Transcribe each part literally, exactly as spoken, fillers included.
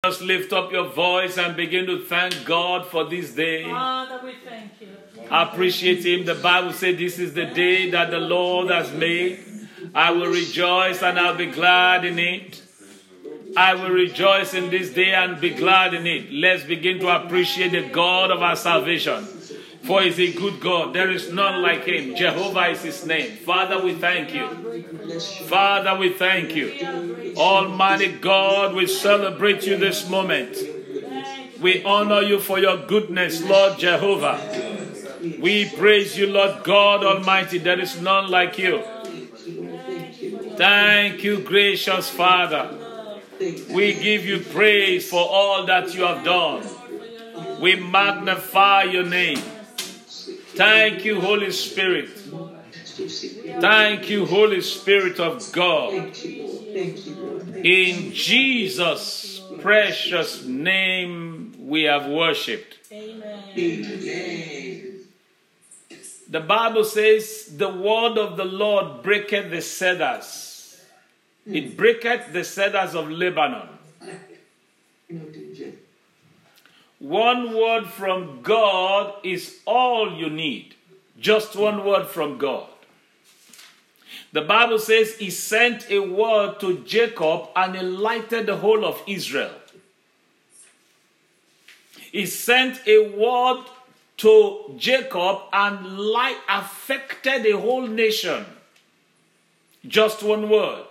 Just lift up your voice and begin to thank God for this day. Father, we thank you. Appreciate Him. The Bible says this is the day that the Lord has made. I will rejoice and I'll be glad in it. I will rejoice in this day and be glad in it. Let's begin to appreciate the God of our salvation. For He's a good God. There is none like Him. Jehovah is His name. Father, we thank you. Father, we thank you. Almighty God, we celebrate you this moment. We honor you for your goodness, Lord Jehovah. We praise you, Lord God Almighty. There is none like you. Thank you, gracious Father. We give you praise for all that you have done. We magnify your name. Thank you, Holy Spirit. Thank you, Holy Spirit of God. In Jesus' precious name we have worshipped. Amen. The Bible says, the word of the Lord breaketh the cedars. It breaketh the cedars of Lebanon. One word from God is all you need. Just one word from God. The Bible says He sent a word to Jacob and he lighted the whole of Israel. He sent a word to Jacob and light affected a whole nation. Just one word.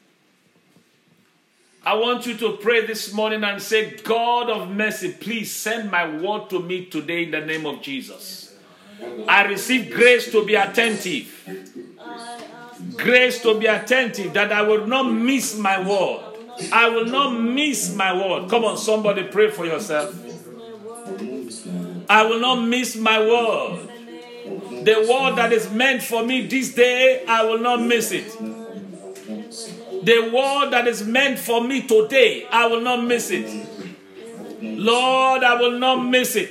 I want you to pray this morning and say, God of mercy, please send my word to me today in the name of Jesus. I receive grace to be attentive. Grace to be attentive, that I will not miss my word. I will not miss my word. Come on, somebody pray for yourself. I will not miss my word. The word that is meant for me this day, I will not miss it. The word that is meant for me today, I will not miss it. Lord, I will not miss it.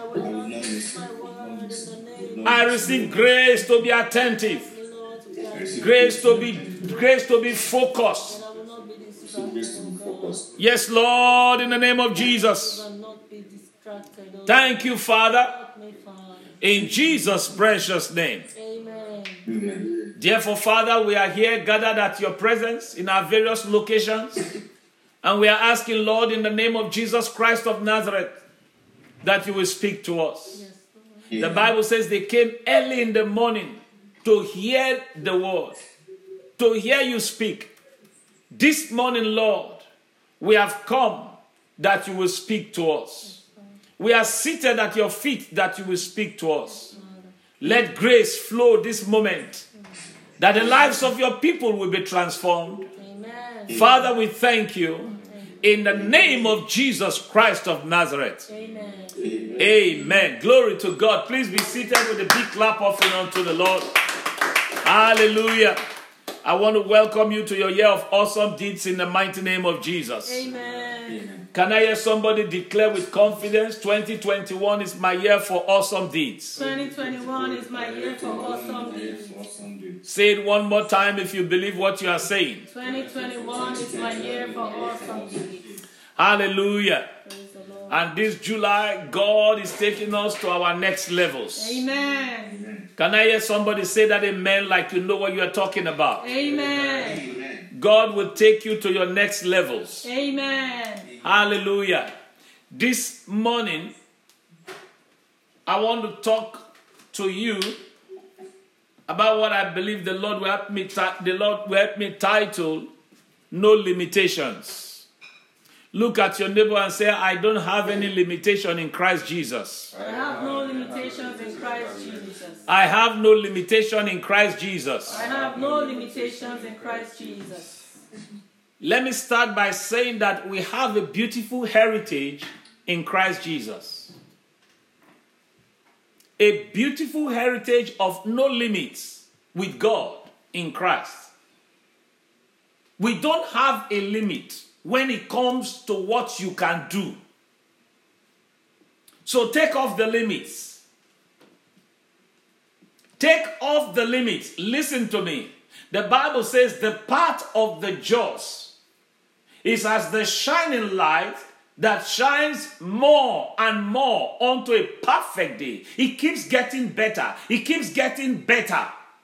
I receive grace to be attentive. Grace to be grace to be focused. Yes, Lord, in the name of Jesus. Thank you, Father. In Jesus' precious name. Amen. Therefore, Father, we are here gathered at your presence in our various locations. And we are asking, Lord, in the name of Jesus Christ of Nazareth, that you will speak to us. Yes, the Bible says they came early in the morning to hear the word, to hear you speak. This morning, Lord, we have come that you will speak to us. We are seated at your feet that you will speak to us. Let grace flow this moment, that the lives of your people will be transformed. Amen. Father, we thank you in the name of Jesus Christ of Nazareth. Amen. Amen. Glory to God. Please be seated with a big clap offering unto the Lord. Hallelujah. I want to welcome you to your year of awesome deeds in the mighty name of Jesus. Amen. Can I hear somebody declare with confidence, twenty twenty-one is my year for awesome deeds? twenty twenty-one is my year for awesome deeds. Say it one more time if you believe what you are saying. twenty twenty-one is my year for awesome deeds. Hallelujah. Praise the Lord. And this July, God is taking us to our next levels. Amen. Can I hear somebody say that amen like you know what you are talking about? Amen. God will take you to your next levels. Amen. Hallelujah. This morning, I want to talk to you about what I believe the Lord will help me, the Lord will help me title, No Limitations. Look at your neighbor and say, I don't have any limitation in Christ Jesus. I have no limitations in Christ Jesus. I have no limitation in Christ Jesus. I have no limitations in Christ Jesus. Let me start by saying that we have a beautiful heritage in Christ Jesus. A beautiful heritage of no limits with God in Christ. We don't have a limit when it comes to what you can do. So take off the limits. Take off the limits. Listen to me. The Bible says the path of the just is as the shining light that shines more and more onto a perfect day. It keeps getting better. It keeps getting better.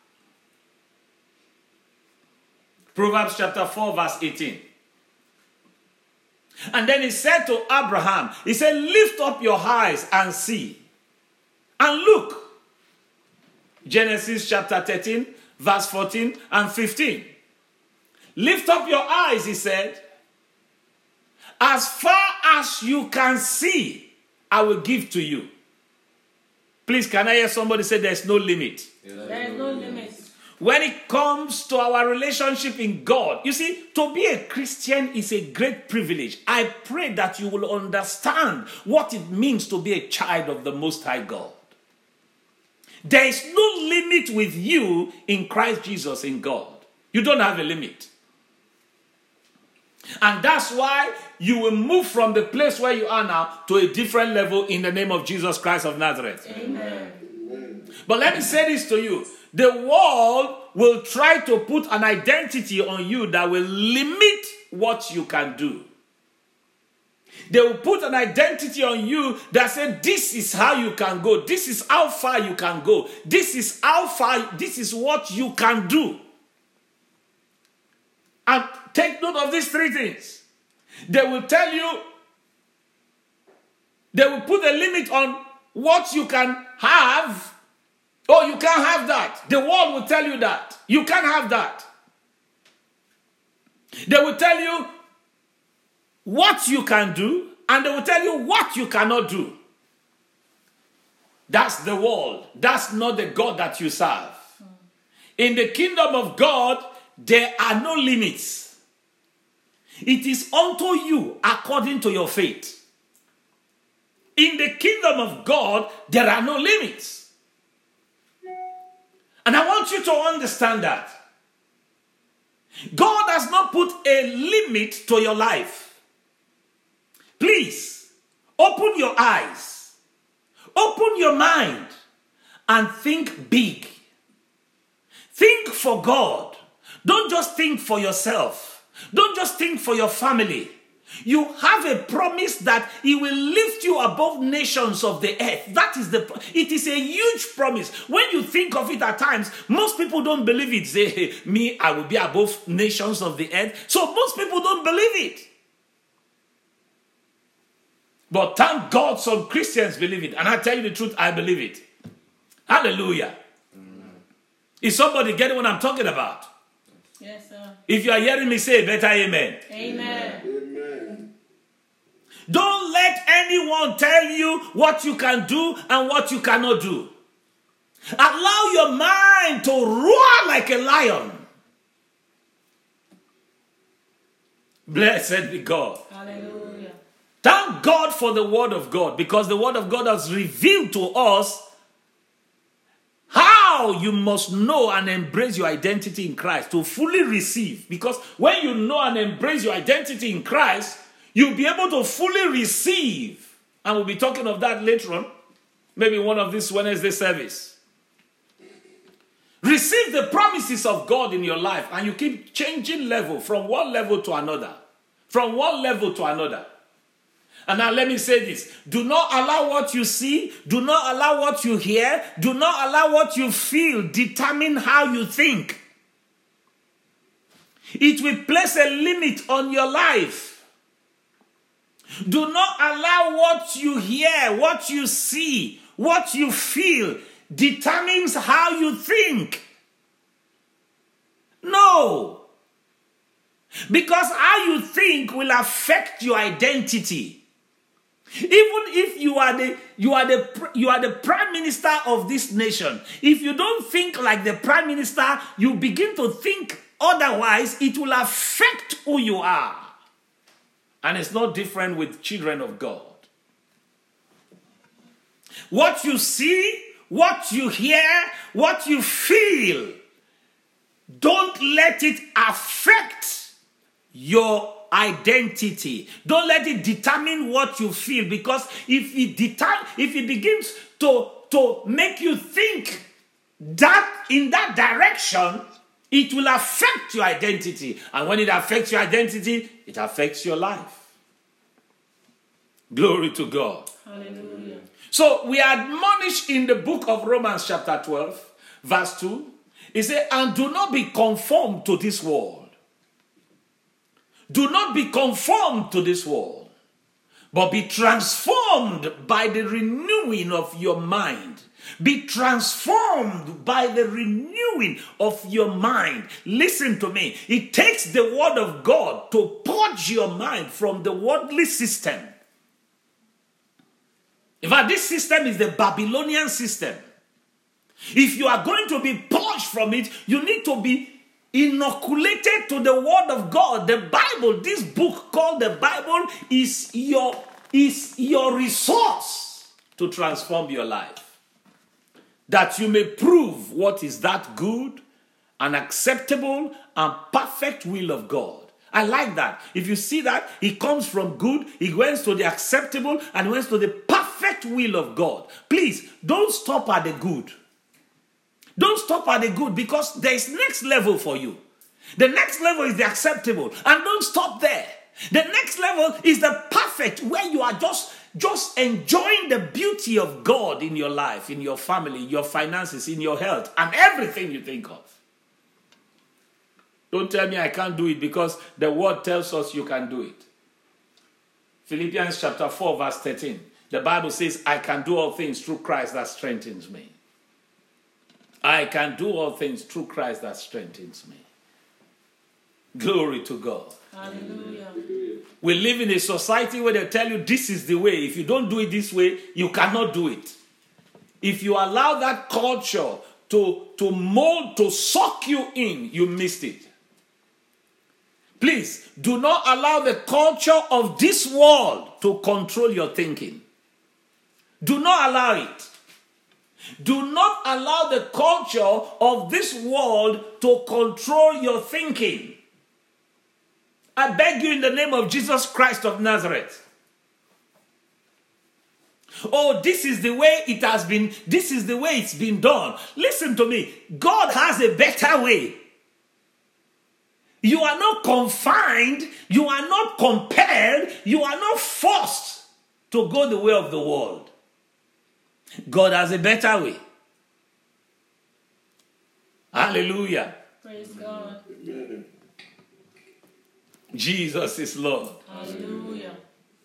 Proverbs chapter four verse eighteen. And then he said to Abraham, he said, lift up your eyes and see. And look. Genesis chapter thirteen verse fourteen and fifteen. Lift up your eyes, he said. As far as you can see, I will give to you. Please, can I hear somebody say there's no limit? There is no limit. When it comes to our relationship in God, you see, to be a Christian is a great privilege. I pray that you will understand what it means to be a child of the Most High God. There is no limit with you in Christ Jesus in God. You don't have a limit. And that's why you will move from the place where you are now to a different level in the name of Jesus Christ of Nazareth. Amen. But let me say this to you. The world will try to put an identity on you that will limit what you can do. They will put an identity on you that says, this is how you can go. This is how far you can go. This is how far, this is what you can do. And take note of these three things. They will tell you, they will put a limit on what you can have. Oh, you can't have that. The world will tell you that. You can't have that. They will tell you what you can do, and they will tell you what you cannot do. That's the world. That's not the God that you serve. In the kingdom of God, there are no limits. It is unto you according to your faith. In the kingdom of God, there are no limits. And I want you to understand that. God has not put a limit to your life. Please, open your eyes, open your mind, and think big. Think for God. Don't just think for yourself. Don't just think for your family. You have a promise that He will lift you above nations of the earth. That is the, it is a huge promise. When you think of it at times, most people don't believe it. Say, hey, me, I will be above nations of the earth. So most people don't believe it. But thank God some Christians believe it. And I tell you the truth, I believe it. Hallelujah. Mm. Is somebody getting what I'm talking about? Yes, sir. If you are hearing me say better amen. Amen. Amen. Don't let anyone tell you what you can do and what you cannot do. Allow your mind to roar like a lion. Blessed be God. Hallelujah. Thank God for the word of God, because the word of God has revealed to us how you must know and embrace your identity in Christ to fully receive. Because when you know and embrace your identity in Christ, you'll be able to fully receive. And we'll be talking of that later on. Maybe one of this Wednesday service. Receive the promises of God in your life, and you keep changing level from one level to another. From one level to another. And now let me say this. Do not allow what you see, do not allow what you hear, do not allow what you feel determine how you think. It will place a limit on your life. Do not allow what you hear, what you see, what you feel determines how you think. No. Because how you think will affect your identity. Even if you are the you are the you are the prime minister of this nation, if you don't think like the prime minister, you begin to think otherwise, it will affect who you are. And it's not different with children of God. What you see, what you hear, what you feel, don't let it affect your identity. Don't let it determine what you feel, because if it deter- if it begins to, to make you think that in that direction, it will affect your identity. And when it affects your identity, it affects your life. Glory to God. Hallelujah. So we are admonished in the book of Romans chapter twelve, verse two. It says, and do not be conformed to this world. Do not be conformed to this world, but be transformed by the renewing of your mind. Be transformed by the renewing of your mind. Listen to me. It takes the word of God to purge your mind from the worldly system. In fact, this system is the Babylonian system. If you are going to be purged from it, you need to be inoculated to the word of God. The Bible, this book called the Bible, is your, is your resource to transform your life. That you may prove what is that good and acceptable and perfect will of God. I like that. If you see that, it comes from good, it went to the acceptable, and it went to the perfect will of God. Please, don't stop at the good. Don't stop at the good, because there is next level for you. The next level is the acceptable, and don't stop there. The next level is the perfect, where you are just, just enjoying the beauty of God in your life, in your family, your finances, in your health, and everything you think of. Don't tell me I can't do it, because the word tells us you can do it. Philippians chapter four verse thirteen. The Bible says, I can do all things through Christ that strengthens me. I can do all things through Christ that strengthens me. Glory to God. Hallelujah. We live in a society where they tell you this is the way. If you don't do it this way, you cannot do it. If you allow that culture to, to mold, to suck you in, you missed it. Please, do not allow the culture of this world to control your thinking. Do not allow it. Do not allow the culture of this world to control your thinking. I beg you in the name of Jesus Christ of Nazareth. Oh, this is the way it has been, this is the way it's been done. Listen to me. God has a better way. You are not confined, you are not compelled, you are not forced to go the way of the world. God has a better way. Hallelujah. Praise God. Jesus is Lord. Hallelujah.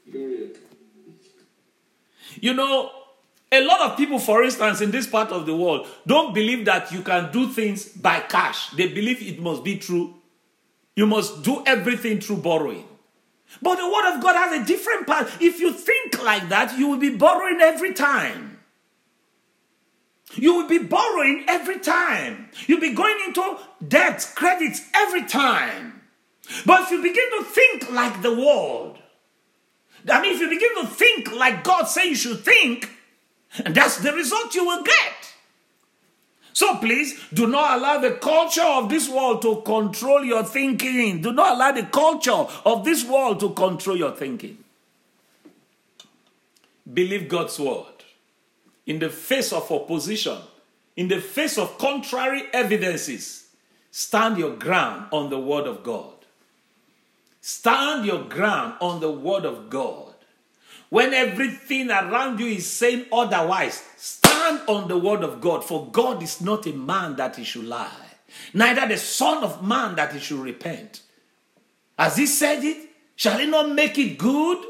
You know, a lot of people, for instance, in this part of the world, don't believe that you can do things by cash. They believe it must be true. You must do everything through borrowing. But the word of God has a different path. If you think like that, you will be borrowing every time. You will be borrowing every time. You'll be going into debts, credits every time. But if you begin to think like the world, I mean, if you begin to think like God says you should think, and that's the result you will get. So please, do not allow the culture of this world to control your thinking. Do not allow the culture of this world to control your thinking. Believe God's word. In the face of opposition, in the face of contrary evidences, stand your ground on the word of God. Stand your ground on the word of God. When everything around you is saying otherwise, stand on the word of God. For God is not a man that he should lie, neither the son of man that he should repent. As he said it, shall he not make it good?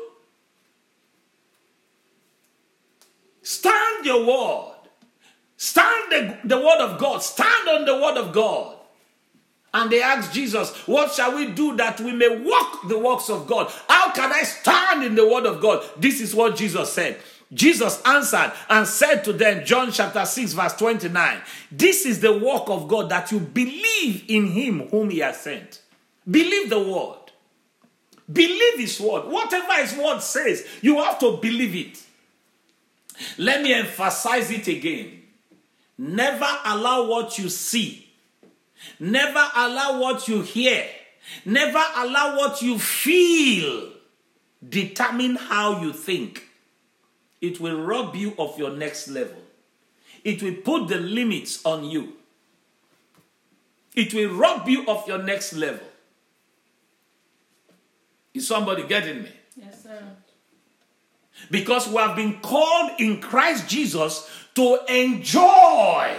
Stand your word. Stand the, the word of God. Stand on the word of God. And they asked Jesus, what shall we do that we may walk the works of God? How can I stand in the word of God? This is what Jesus said. Jesus answered and said to them, John chapter six verse twenty-nine, this is the work of God, that you believe in him whom he has sent. Believe the word. Believe his word. Whatever his word says, you have to believe it. Let me emphasize it again. Never allow what you see, never allow what you hear, never allow what you feel determine how you think. It will rob you of your next level. It will put the limits on you. It will rob you of your next level. Is somebody getting me? Yes, sir. Because we have been called in Christ Jesus to enjoy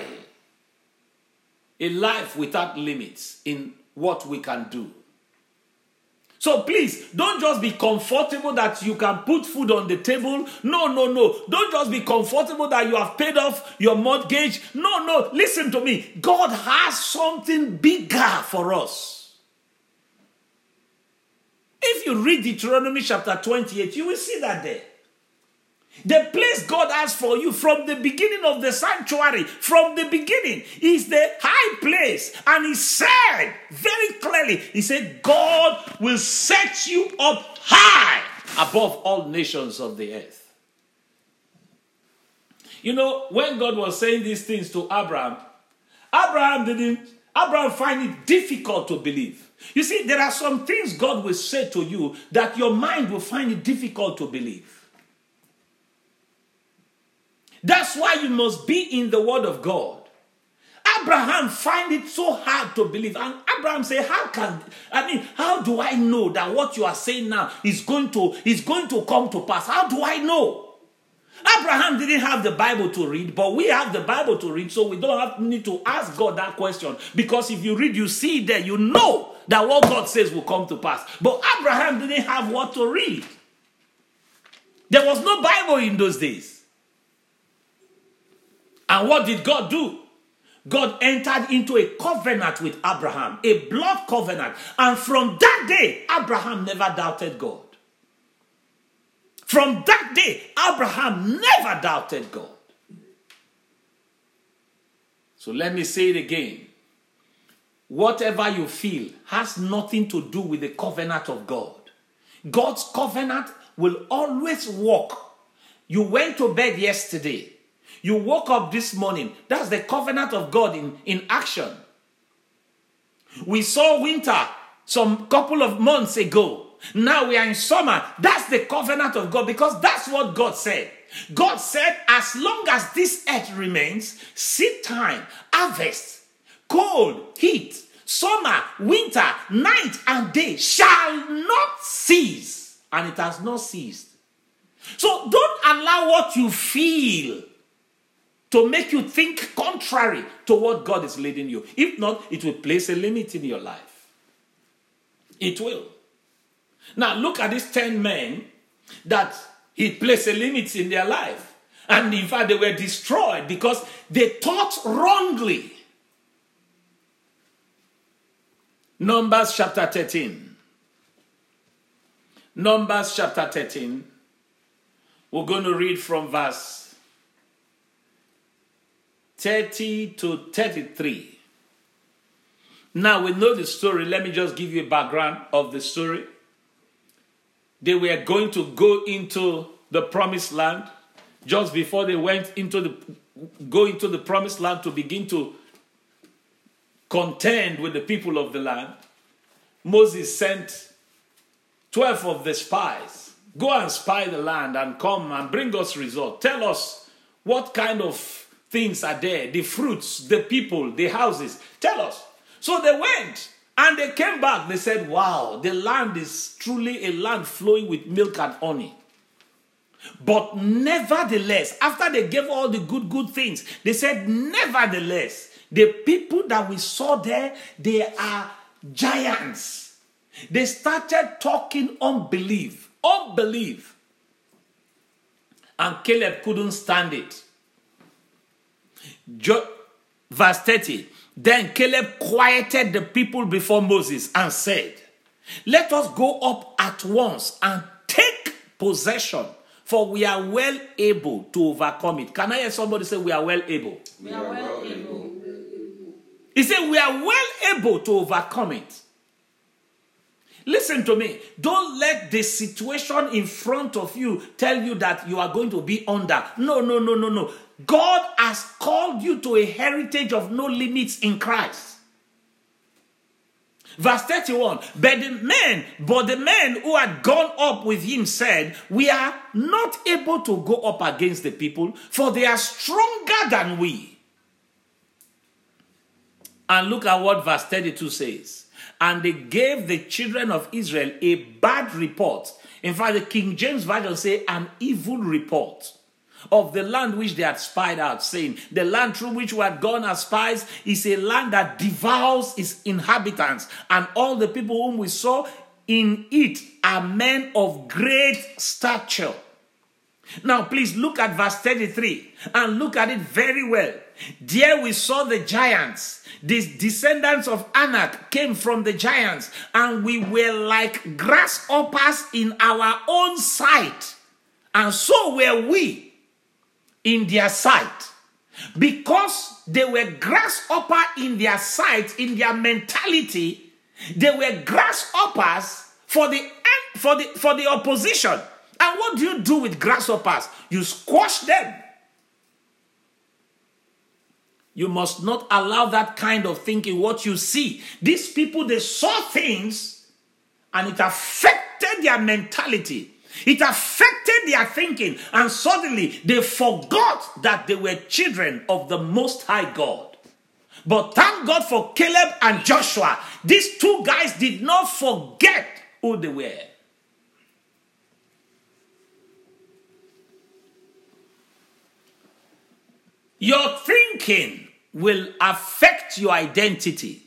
a life without limits in what we can do. So please, don't just be comfortable that you can put food on the table. No, no, no. Don't just be comfortable that you have paid off your mortgage. No, no. Listen to me. God has something bigger for us. If you read Deuteronomy chapter twenty-eight, you will see that there. The place God has for you from the beginning of the sanctuary, from the beginning, is the high place. And he said very clearly, he said, God will set you up high above all nations of the earth. You know, when God was saying these things to Abraham, Abraham didn't, Abraham find it difficult to believe. You see, there are some things God will say to you that your mind will find it difficult to believe. That's why you must be in the word of God. Abraham find it so hard to believe. And Abraham say, how can, I mean, how do I know that what you are saying now is going to, is going to come to pass? How do I know? Abraham didn't have the Bible to read, but we have the Bible to read, so we don't have need to ask God that question. Because if you read, you see there, you know that what God says will come to pass. But Abraham didn't have what to read. There was no Bible in those days. And what did God do? God entered into a covenant with Abraham, a blood covenant. And from that day, Abraham never doubted God. From that day, Abraham never doubted God. So let me say it again. Whatever you feel has nothing to do with the covenant of God. God's covenant will always work. You went to bed yesterday. You woke up this morning. That's the covenant of God in, in action. We saw winter some couple of months ago. Now we are in summer. That's the covenant of God, because that's what God said. God said, as long as this earth remains, seed time, harvest, cold, heat, summer, winter, night and day shall not cease. And it has not ceased. So don't allow what you feel to make you think contrary to what God is leading you. If not, it will place a limit in your life. It will. Now, look at these ten men that he placed a limit in their life. And in fact, they were destroyed because they thought wrongly. Numbers chapter thirteen. Numbers chapter thirteen. We're going to read from verse thirty to thirty-three. Now we know the story. Let me just give you a background of the story. They were going to go into the promised land. Just before they went into the go into the promised land to begin to contend with the people of the land, Moses sent twelve of the spies. Go and spy the land and come and bring us results. Tell us what kind of things are there, the fruits, the people, the houses. Tell us. So they went and they came back. They said, wow, the land is truly a land flowing with milk and honey. But nevertheless, after they gave all the good, good things, they said, nevertheless, the people that we saw there, they are giants. They started talking unbelief. Unbelief. And Caleb couldn't stand it. Jo- Verse thirty. Then Caleb quieted the people before Moses and said, let us go up at once and take possession, for we are well able to overcome it. Can I hear somebody say, we are well able? We are well able. He said, we are well able to overcome it. Listen to me. Don't let the situation in front of you tell you that you are going to be under. No, no, no, no, no. God has called you to a heritage of no limits in Christ. Verse thirty-one. But the men, but the men who had gone up with him said, we are not able to go up against the people, for they are stronger than we. And look at what verse thirty-two says. And they gave the children of Israel a bad report In fact, the King James Version say an evil report of the land which they had spied out, saying, the land through which we had gone as spies is a land that devours its inhabitants, and all the people whom we saw in it are men of great stature. Now, please look at verse thirty-three and look at it very well. There we saw the giants. The descendants of Anak came from the giants, and we were like grasshoppers in our own sight, and so were we in their sight. Because they were grasshopper in their sight, in their mentality, they were grasshoppers for the for the for the opposition. And what do you do with grasshoppers? You squash them. You must not allow that kind of thinking. What you see, these people, they saw things and it affected their mentality. It affected their thinking, and suddenly they forgot that they were children of the Most High God. But thank God for Caleb and Joshua. These two guys did not forget who they were. Your thinking will affect your identity.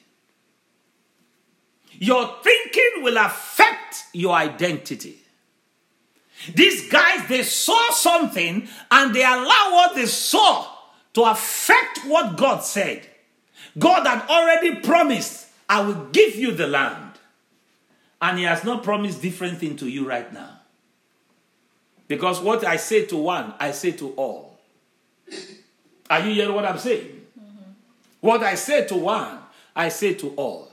Your thinking will affect your identity. These guys, they saw something and they allow what they saw to affect what God said. God had already promised, I will give you the land. And he has not promised different thing to you right now. Because what I say to one, I say to all. Are you hearing what I'm saying? Mm-hmm. What I say to one, I say to all.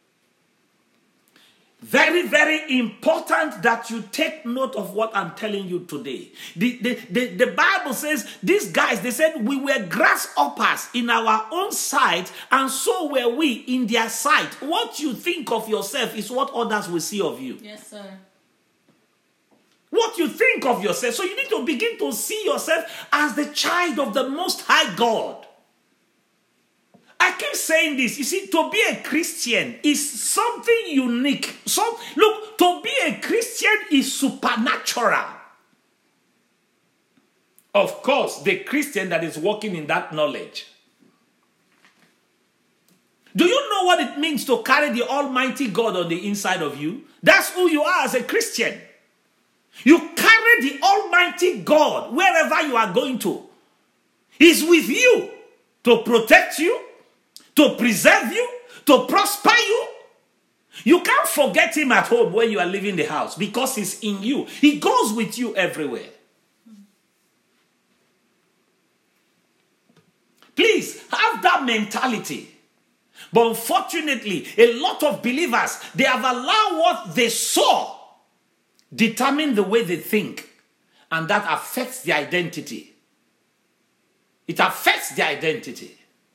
Very, very important that you take note of what I'm telling you today. The, the, the, the Bible says, these guys, they said, we were grasshoppers in our own sight, and so were we in their sight. What you think of yourself is what others will see of you. Yes, sir. What you think of yourself. So you need to begin to see yourself as the child of the Most High God. I keep saying this. You see, to be a Christian is something unique. So, look, to be a Christian is supernatural. Of course, the Christian that is walking in that knowledge. Do you know what it means to carry the Almighty God on the inside of you? That's who you are as a Christian. You carry the Almighty God wherever you are going to. He's with you to protect you, to preserve you, to prosper you. You can't forget him at home when you are leaving the house because he's in you. He goes with you everywhere. Please have that mentality. But unfortunately, a lot of believers, they have allowed what they saw determine the way they think, and that affects their identity. It affects their identity.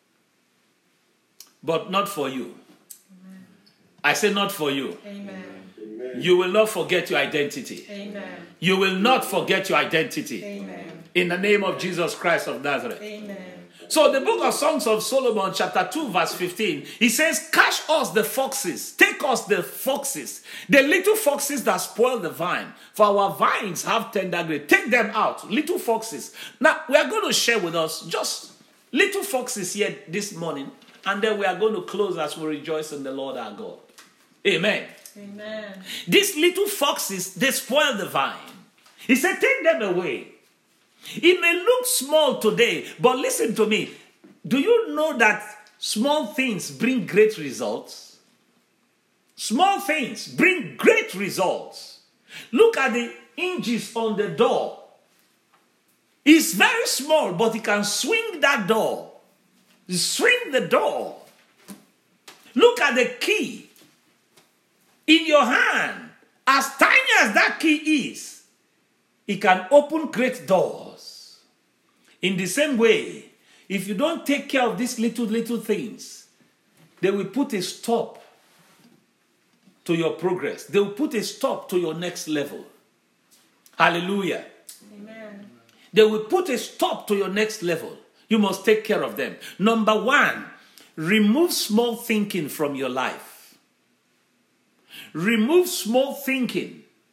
But not for you. Amen. I say not for you. Amen. You will not forget your identity. Amen. You will not forget your identity. Amen. In the name of Jesus Christ of Nazareth. Amen. So the book of Songs of Solomon chapter two verse fifteen, he says, catch us the foxes, take us the foxes, the little foxes that spoil the vine, for our vines have tender grapes. Take them out, little foxes. Now we are going to share with us just little foxes here this morning, and then we are going to close as we rejoice in the Lord our God. Amen. Amen. These little foxes, they spoil the vine. He said, take them away. It may look small today, but listen to me. Do you know that small things bring great results? Small things bring great results. Look at the hinges on the door. It's very small, but you can swing that door. You swing the door. Look at the key in your hand. As tiny as that key is, it can open great doors. In the same way, if you don't take care of these little, little things, they will put a stop to your progress. They will put a stop to your next level. Hallelujah. Amen. They will put a stop to your next level. You must take care of them. Number one, remove small thinking from your life. Remove small thinking.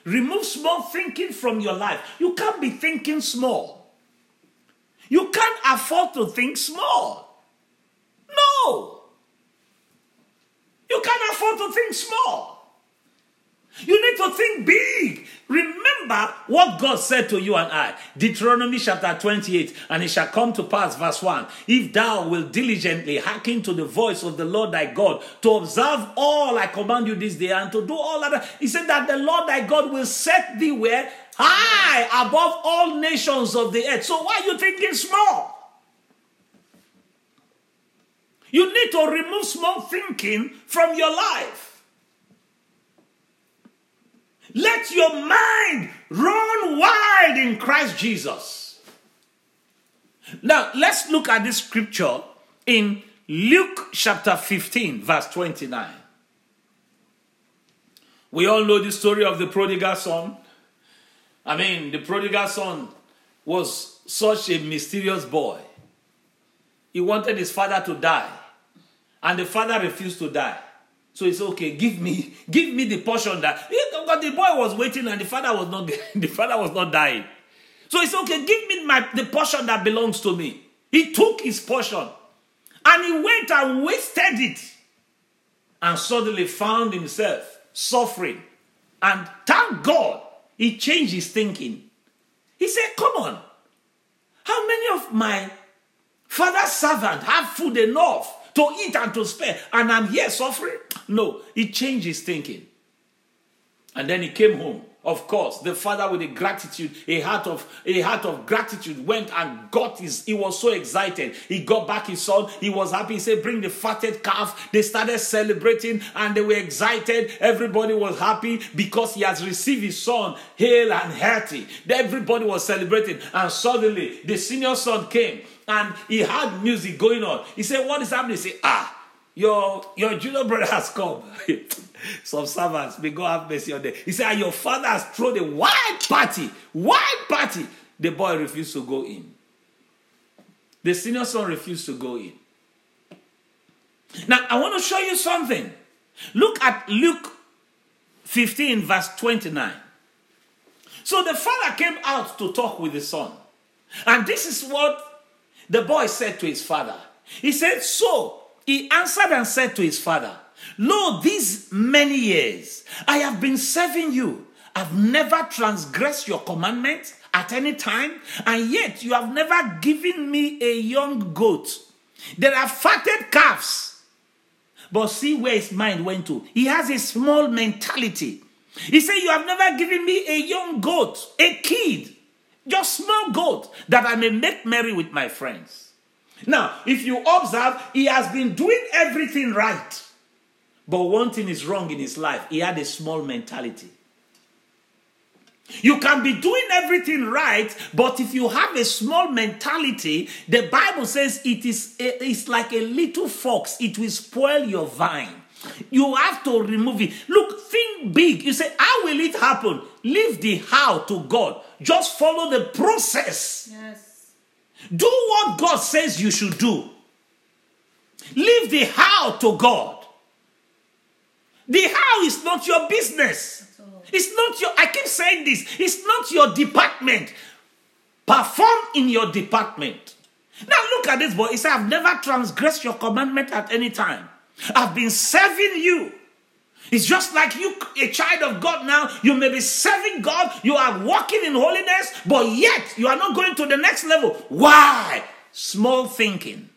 remove small thinking from your life. You can't be thinking small. You can't afford to think small. No. You can't afford to think small. You need to think big. Remember what God said to you and I. Deuteronomy chapter twenty-eight. And it shall come to pass, verse one. If thou wilt diligently hearken to the voice of the Lord thy God, to observe all I command you this day, and to do all other. He said that the Lord thy God will set thee where? High above all nations of the earth. So why are you thinking small? You need to remove small thinking from your life. Let your mind run wild in Christ Jesus. Now, let's look at this scripture in Luke chapter fifteen, verse twenty-nine. We all know the story of the prodigal son. I mean, the prodigal son was such a mysterious boy. He wanted his father to die, and the father refused to die. So it's okay. Give me, give me the portion that. Because the boy was waiting and the father was not. The father was not dying. So it's okay. Give me my the portion that belongs to me. He took his portion, and he went and wasted it, and suddenly found himself suffering. And thank God, he changed his thinking. He said, "Come on, how many of my father's servants have food enough to eat and to spare, and I'm here suffering?" No, he changed his thinking. And then he came home. Of course, the father with a gratitude, a heart of a heart of gratitude, went and got his, he was so excited. He got back his son. He was happy. He said, "Bring the fatted calf." They started celebrating and they were excited. Everybody was happy because he has received his son hale and hearty. Everybody was celebrating. And suddenly the senior son came and he had music going on. He said, "What is happening?" He said, "Ah, your, your junior brother has come." Some servants, may God have mercy on them. He said, "Your father has thrown a wild party. Wild party." The boy refused to go in. The senior son refused to go in. Now, I want to show you something. Look at Luke fifteen, verse twenty-nine. So the father came out to talk with the son. And this is what the boy said to his father. He said, "So he answered and said to his father, Lo, these many years I have been serving you. I've never transgressed your commandments at any time, and yet you have never given me a young goat. There are fatted calves." But see where his mind went to. He has a small mentality. He said, "You have never given me a young goat, a kid, just small goat, that I may make merry with my friends." Now, if you observe, he has been doing everything right. But one thing is wrong in his life. He had a small mentality. You can be doing everything right, but if you have a small mentality, the Bible says it is a, it's like a little fox. It will spoil your vine. You have to remove it. Look, think big. You say, "How will it happen?" Leave the how to God. Just follow the process. Yes. Do what God says you should do. Leave the how to God. The how is not your business. It's not your, I keep saying this, it's not your department. Perform in your department. Now look at this boy. He said, "I've never transgressed your commandment at any time. I've been serving you." It's just like you, a child of God now. You may be serving God. You are walking in holiness, but yet you are not going to the next level. Why? Small thinking.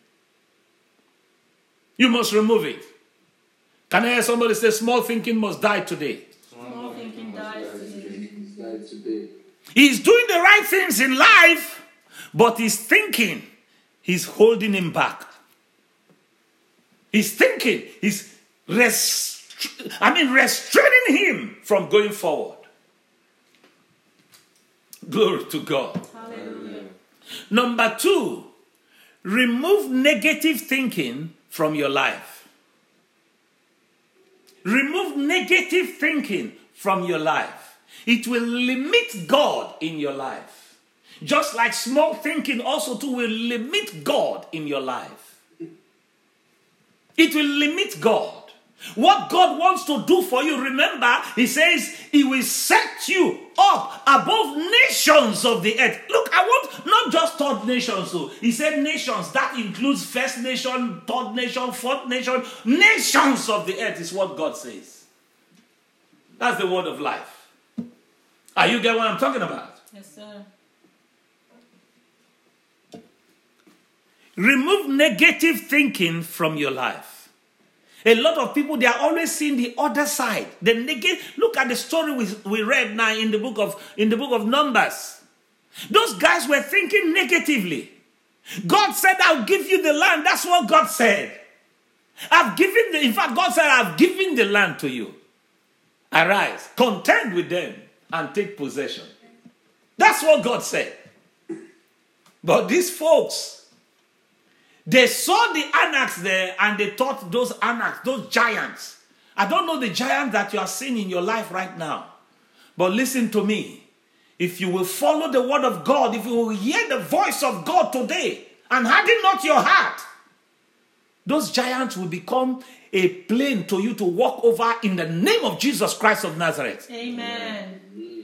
You must remove it. Can I hear somebody say, "Small thinking must die today"? Small thinking dies today. He's doing the right things in life, but his thinking, he's holding him back. His thinking is rest- I mean, restraining him from going forward. Glory to God. Hallelujah. Number two, remove negative thinking from your life. Remove negative thinking from your life. It will limit God in your life. Just like small thinking also too will limit God in your life. It will limit God. What God wants to do for you, remember, he says he will set you up above nations of the earth. Look, I want not just third nations. So he said nations. That includes first nation, third nation, fourth nation. Nations of the earth is what God says. That's the word of life. Are you getting what I'm talking about? Yes, sir. Remove negative thinking from your life. A lot of people, they are always seeing the other side. The negative. Look at the story we, we read now in the book of in the book of Numbers. Those guys were thinking negatively. God said, "I'll give you the land." That's what God said. I've given the. In fact, God said, "I've given the land to you. Arise, contend with them, and take possession." That's what God said. But these folks, they saw the Anaks there and they thought those Anaks, those giants. I don't know the giant that you are seeing in your life right now. But listen to me. If you will follow the word of God, if you will hear the voice of God today and harden not your heart, those giants will become a plain to you to walk over in the name of Jesus Christ of Nazareth. Amen.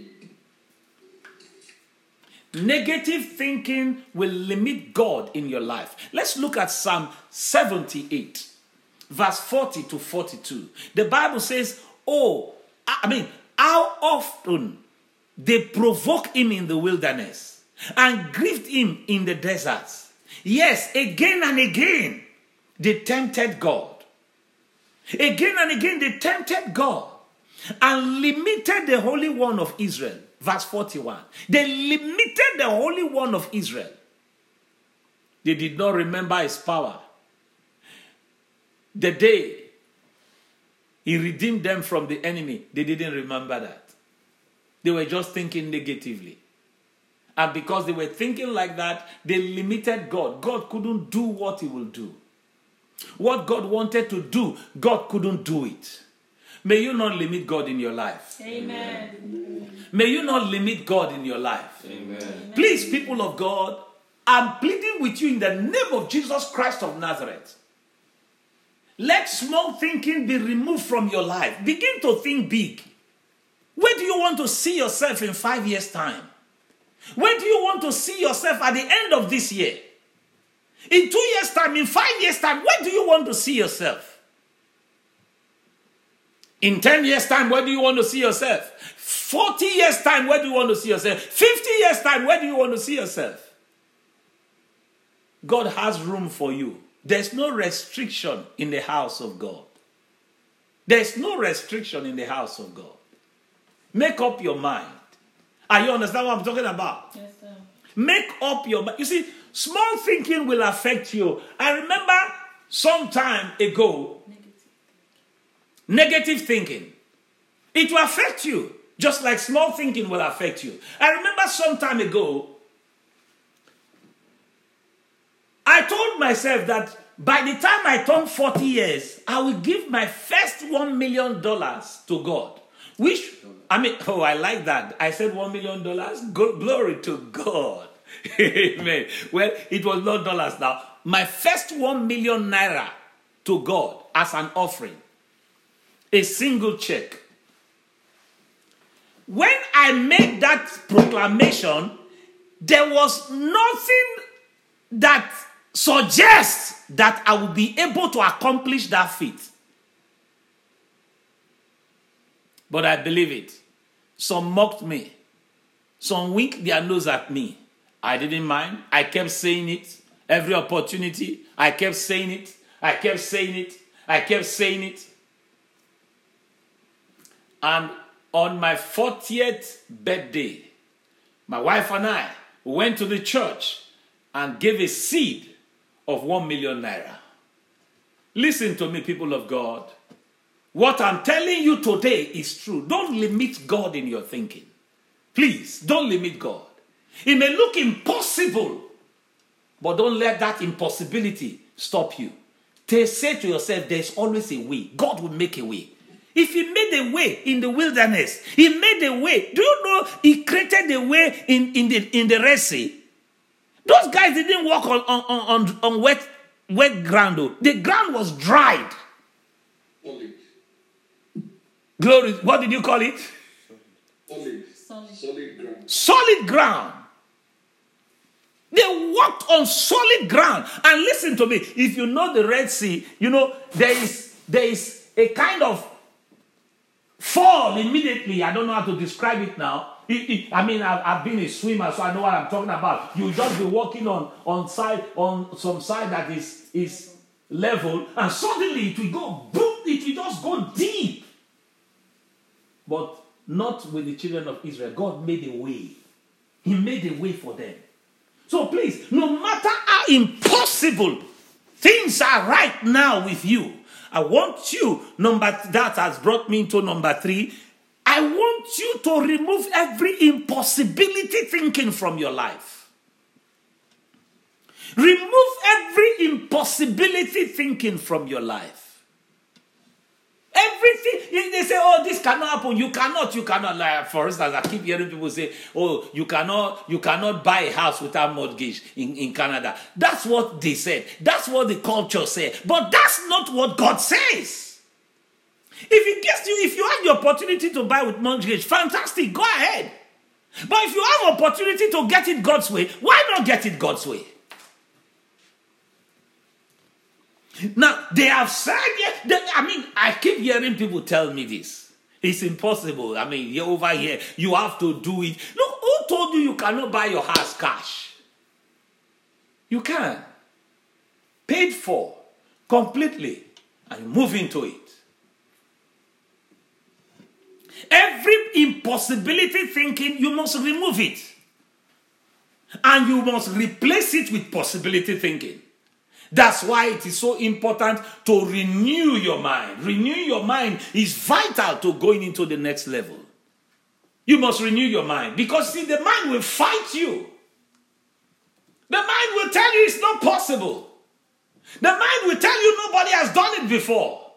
Negative thinking will limit God in your life. Let's look at Psalm seventy-eight, verse forty to forty-two. The Bible says, oh, I mean, how often they provoke him in the wilderness and grieved him in the deserts. Yes, again and again, they tempted God. Again and again, they tempted God and limited the Holy One of Israel. Verse forty-one. They limited the Holy One of Israel. They did not remember his power. The day he redeemed them from the enemy, they didn't remember that. They were just thinking negatively. And because they were thinking like that, they limited God. God couldn't do what he will do. What God wanted to do, God couldn't do it. May you not limit God in your life. Amen. May you not limit God in your life. Amen. Please, people of God, I'm pleading with you in the name of Jesus Christ of Nazareth. Let small thinking be removed from your life. Begin to think big. Where do you want to see yourself in five years' time? Where do you want to see yourself at the end of this year? In two years' time, in five years' time, where do you want to see yourself? In ten years' time, where do you want to see yourself? forty years' time, where do you want to see yourself? fifty years' time, where do you want to see yourself? God has room for you. There's no restriction in the house of God. There's no restriction in the house of God. Make up your mind. Are you understand what I'm talking about? Yes, sir. Make up your mind. You see, small thinking will affect you. I remember some time ago, negative thinking. It will affect you, just like small thinking will affect you. I remember some time ago, I told myself that by the time I turn forty years, I will give my first one million dollars to God. Which, I mean, oh, I like that. I said one million dollars. Glory to God. Amen. Well, it was not dollars now. My first one million naira to God as an offering. A single check. When I made that proclamation, there was nothing that suggests that I will be able to accomplish that feat. But I believe it. Some mocked me. Some winked their nose at me. I didn't mind. I kept saying it. Every opportunity, I kept saying it. I kept saying it. I kept saying it. And on my fortieth birthday, my wife and I went to the church and gave a seed of one million naira. Listen to me, people of God. What I'm telling you today is true. Don't limit God in your thinking. Please, don't limit God. It may look impossible, but don't let that impossibility stop you. Say to yourself, there's always a way. God will make a way. If he made a way in the wilderness, he made a way. Do you know he created a way in, in, the, in the Red Sea? Those guys didn't walk on, on, on, on wet, wet ground. Though. The ground was dried. Glory. What did you call it? Solid. Solid. Solid ground. Solid ground. They walked on solid ground. And listen to me. If you know the Red Sea, you know, there is, there is a kind of fall immediately. I don't know how to describe it now. It, it, I mean, I've, I've been a swimmer, so I know what I'm talking about. You just be walking on, on side on some side that is, is level, and suddenly it will go boom, it will just go deep. But not with the children of Israel. God made a way. He made a way for them. So please, no matter how impossible things are right now with you, I want you, number that has brought me into number three, I want you to remove every impossibility thinking from your life. Remove every impossibility thinking from your life. Everything, they say, oh, this cannot happen. You cannot, you cannot. Like, for instance, I keep hearing people say, oh, you cannot, you cannot buy a house without mortgage in, in Canada. That's what they said. That's what the culture said. But that's not what God says. If it gets you, if you have the opportunity to buy with mortgage, fantastic, go ahead. But if you have opportunity to get it God's way, why not get it God's way? Now, they have said, yeah, I mean, I keep hearing people tell me this. It's impossible. I mean, you're over here. You have to do it. Look, who told you you cannot buy your house cash? You can. Paid for. Completely. And move into it. Every impossibility thinking, you must remove it. And you must replace it with possibility thinking. That's why it is so important to renew your mind. Renew your mind is vital to going into the next level. You must renew your mind. Because, see, the mind will fight you. The mind will tell you it's not possible. The mind will tell you nobody has done it before.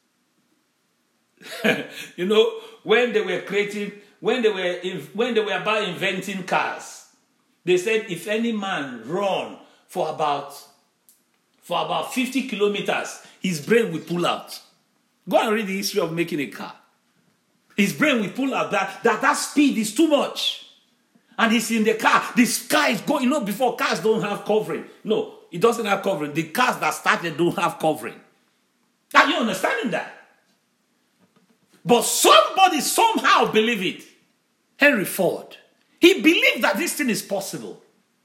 You know, when they were creating, when they were, when they were about inventing cars, they said if any man run for about For about fifty kilometers, his brain will pull out. Go and read the history of making a car. His brain will pull out. That, that, that speed is too much. And he's in the car. This car is going. You know, before, cars don't have covering. No, it doesn't have covering. The cars that started don't have covering. Are you understanding that? But somebody somehow believed it. Henry Ford. He believed that this thing is possible.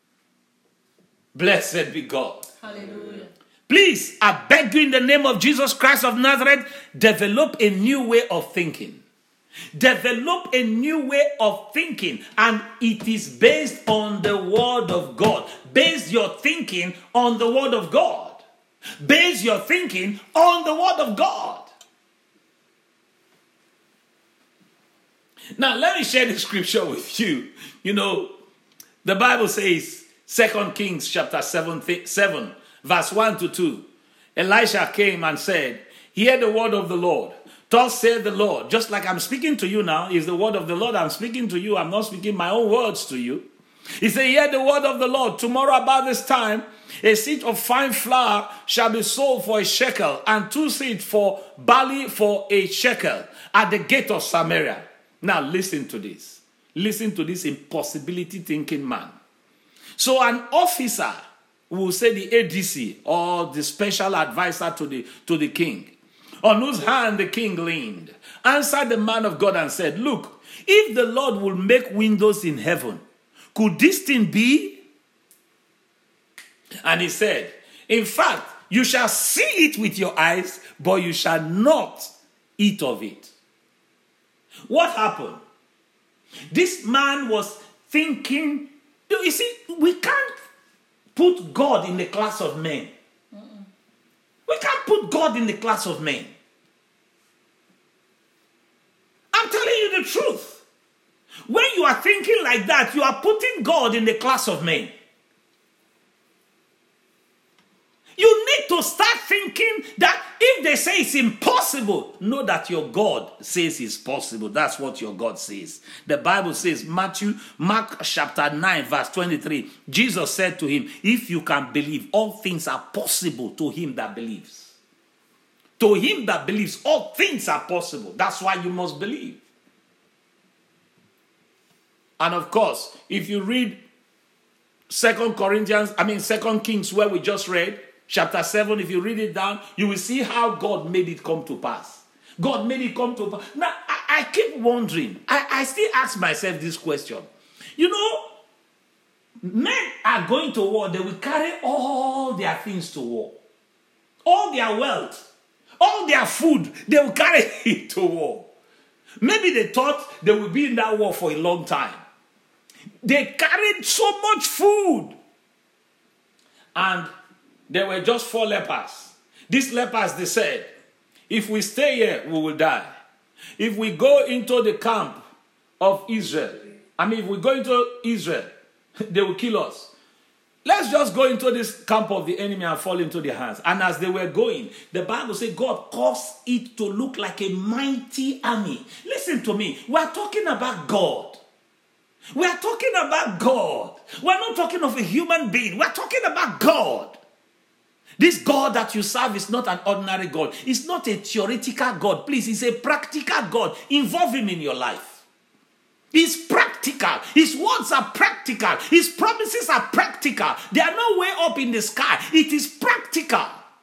Blessed be God. Hallelujah. Please, I beg you in the name of Jesus Christ of Nazareth, develop a new way of thinking. Develop a new way of thinking. And it is based on the Word of God. Base your thinking on the Word of God. Base your thinking on the Word of God. Now, let me share the scripture with you. You know, the Bible says, Second Kings chapter seven, seven, verse one to two. Elisha came and said, hear the word of the Lord. Thus said the Lord. Just like I'm speaking to you now, is the word of the Lord. I'm speaking to you. I'm not speaking my own words to you. He said, hear the word of the Lord. Tomorrow about this time, a seed of fine flour shall be sold for a shekel, and two seeds for barley for a shekel at the gate of Samaria. Now listen to this. Listen to this impossibility thinking man. So an officer, will say the A D C or the special advisor to the, to the king, on whose hand the king leaned, answered the man of God and said, look, if the Lord will make windows in heaven, could this thing be? And he said, in fact, you shall see it with your eyes, but you shall not eat of it. What happened? This man was thinking, you see, we can't put God in the class of men. Mm-mm. We can't put God in the class of men. I'm telling you the truth. When you are thinking like that, you are putting God in the class of men. You need to start thinking that if they say it's impossible, know that your God says it's possible. That's what your God says. The Bible says, Matthew, Mark chapter nine, verse twenty-three, Jesus said to him, if you can believe, all things are possible to him that believes. To him that believes, all things are possible. That's why you must believe. And of course, if you read Second Corinthians, I mean Second Kings, where we just read, chapter seven, if you read it down, you will see how God made it come to pass. God made it come to pass. Now, I, I keep wondering, I, I still ask myself this question. You know, men are going to war, they will carry all their things to war. All their wealth, all their food, they will carry it to war. Maybe they thought they would be in that war for a long time. They carried so much food. And there were just four lepers. These lepers, they said, if we stay here, we will die. If we go into the camp of Israel, I mean, if we go into Israel, they will kill us. Let's just go into this camp of the enemy and fall into their hands. And as they were going, the Bible says God caused it to look like a mighty army. Listen to me. We are talking about God. We are talking about God. We are not talking of a human being. We are talking about God. This God that you serve is not an ordinary God. It's not a theoretical God. Please, it's a practical God. Involve him in your life. He's practical. His words are practical. His promises are practical. They are not way up in the sky. It is practical.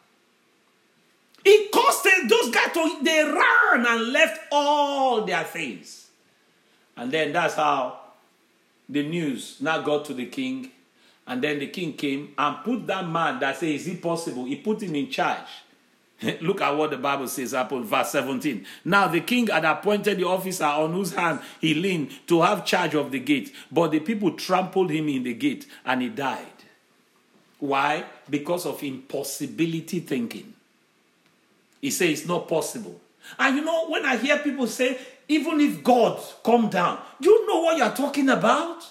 It caused those guys to, they ran and left all their things. And then that's how the news now got to the king. And then the king came and put that man that says, is it possible? He put him in charge. Look at what the Bible says happened, verse seventeen. Now the king had appointed the officer on whose hand he leaned to have charge of the gate. But the people trampled him in the gate and he died. Why? Because of impossibility thinking. He says it's not possible. And you know, when I hear people say, even if God come down, do you know what you're talking about?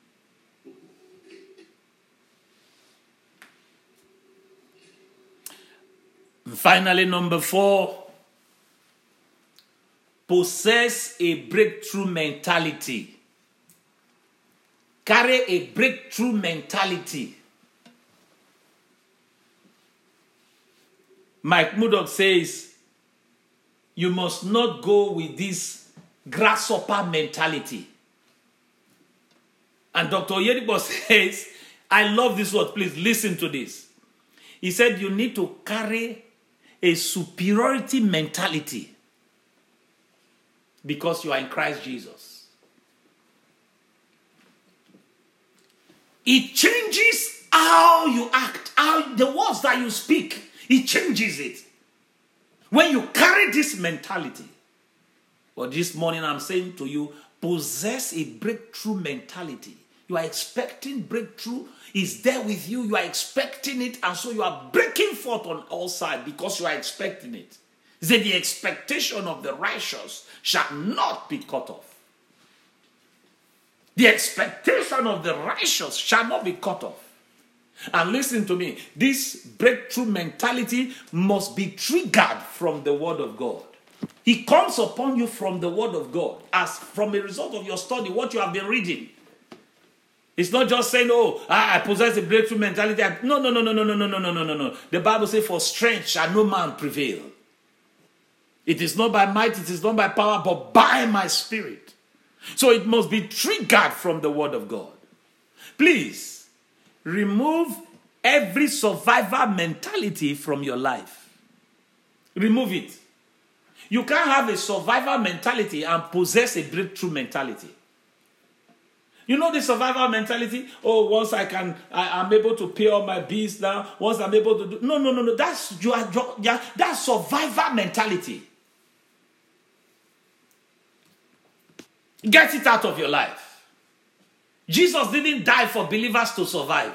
Finally, number four, possess a breakthrough mentality. Carry a breakthrough mentality. Mike Murdoch says, you must not go with this grasshopper mentality. And Doctor Oyedepo says, I love this word, please listen to this. He said you need to carry a superiority mentality because you are in Christ Jesus. It changes how you act, how the words that you speak, it changes it. When you carry this mentality. But this morning I'm saying to you, possess a breakthrough mentality. You are expecting breakthrough. It's there with you. You are expecting it. And so you are breaking forth on all sides because you are expecting it. He said the expectation of the righteous shall not be cut off. The expectation of the righteous shall not be cut off. And listen to me. This breakthrough mentality must be triggered from the word of God. It comes upon you from the word of God as from a result of your study, what you have been reading. It's not just saying, oh, I possess a breakthrough mentality. No, no, no, no, no, no, no, no, no, no, no, no. The Bible says, for strength shall no man prevail. It is not by might, it is not by power, but by my spirit. So it must be triggered from the word of God. Please, remove every survivor mentality from your life. Remove it. You can't have a survivor mentality and possess a breakthrough mentality. You know the survival mentality? Oh, once I can, I, I'm able to pay all my bills now. Once I'm able to do... No, no, no, no. That's, you are, you are, that's survival mentality. Get it out of your life. Jesus didn't die for believers to survive.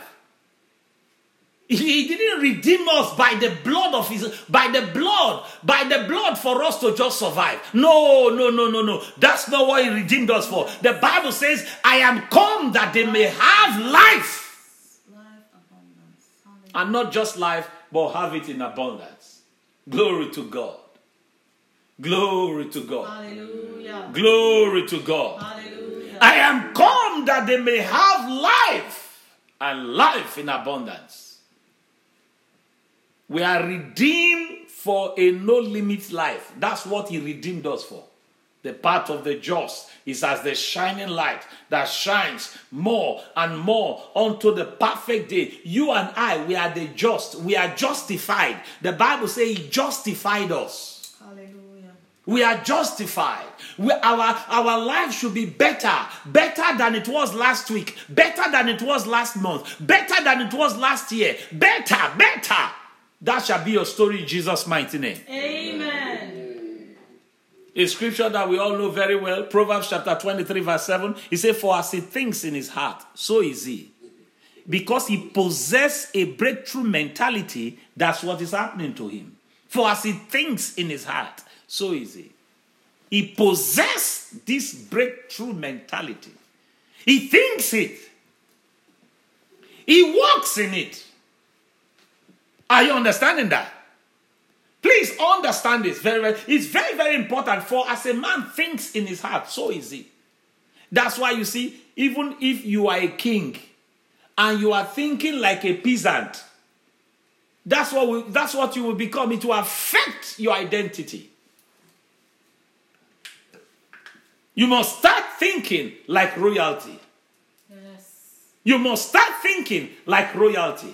He didn't redeem us by the blood of his, by the blood, by the blood for us to just survive. No, no, no, no, no. That's not what he redeemed us for. The Bible says, I am come that they may have life. Life abundance. Hallelujah. And not just life, but have it in abundance. Glory to God. Glory to God. Hallelujah. Glory to God. Hallelujah. I am come that they may have life and life in abundance. We are redeemed for a no-limit life. That's what he redeemed us for. The path of the just is as the shining light that shines more and more unto the perfect day. You and I, we are the just. We are justified. The Bible says he justified us. Hallelujah. We are justified. We, our, our life should be better. Better than it was last week. Better than it was last month. Better than it was last year. Better, better. That shall be your story in Jesus' mighty name. Amen. A scripture that we all know very well, Proverbs chapter twenty-three verse seven, he said, for as he thinks in his heart, so is he. Because he possesses a breakthrough mentality, that's what is happening to him. For as he thinks in his heart, so is he. He possesses this breakthrough mentality. He thinks it. He walks in it. Are you understanding that? Please understand this very, very. It's very, very important. For as a man thinks in his heart, so is he. That's why you see, even if you are a king and you are thinking like a peasant, that's what we, that's what you will become. It will affect your identity. You must start thinking like royalty. Yes. You must start thinking like royalty.